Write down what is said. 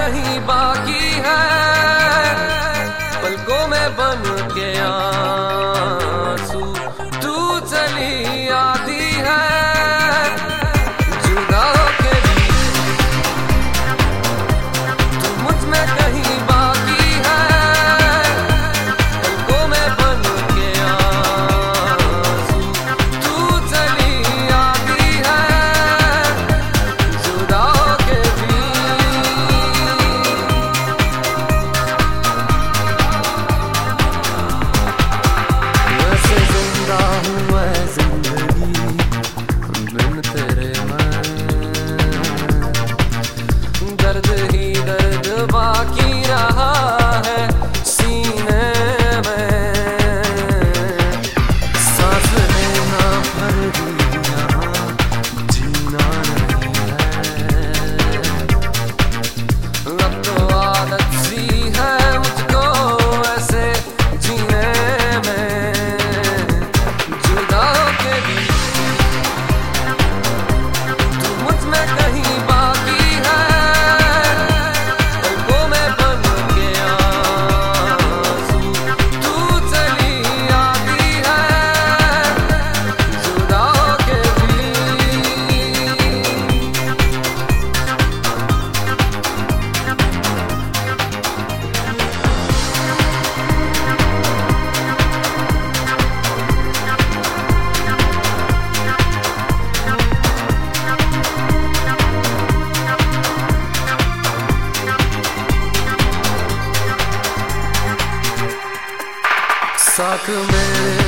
कहीं बाकी है, पलकों में बन के आंसू तू चली आती है। जुदा होके भी तू मुझ में कहीं बाकी है, पलकों में बन के आंसू तू चली आती है। जुदा होके भी वैसे जिंदा हूँ मैं जिंदगी बिन तेरे मैं, दर्द ही दर्द बाकी रहा है सीने में। सांस लेना भर भी यहाँ जीना नहीं है, अब तो आदत सी है मुझको ऐसे जीने में। जुदा होके भी तू मुझ में कहीं बाकी है, पलकों में बन के आंसू तू चली आती है। जुदा होके भी साथ मेरे